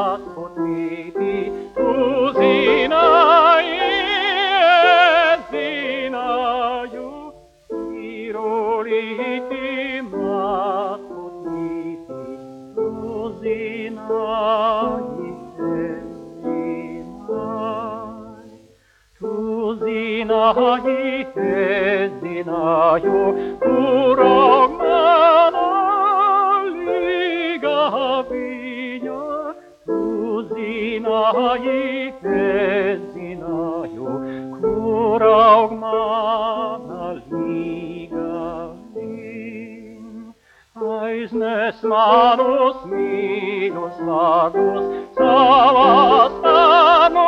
potmiti, tu zinai, zinaju, iroliti, potmiti, tu zinai, tu zinai, zinaju, kuragmana liga vinya, tu zinai, zinaju, kuragmana liga vinya. Aiznes manos mīļos vārdos savās tāno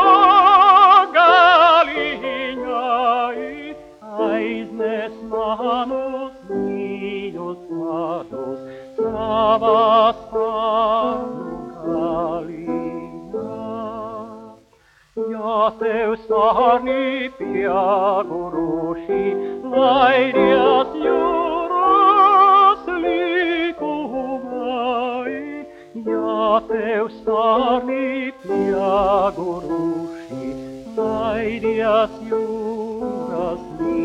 galiņai. Aiznes manos mīļos vārdos savās tāno galiņai. Ja tev spārni pieguruši, laidies jūros likumai. Ja tev spārni pieguruši, laidies jūras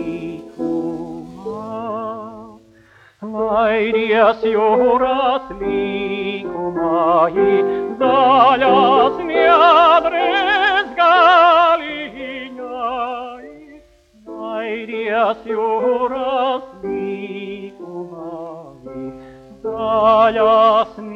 likumai. Laidies jūras likumai, zaļās niedres galiņai. Laidies jūras likumai, zaļās niedres